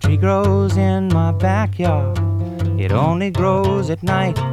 tree grows in my backyard. It only grows at night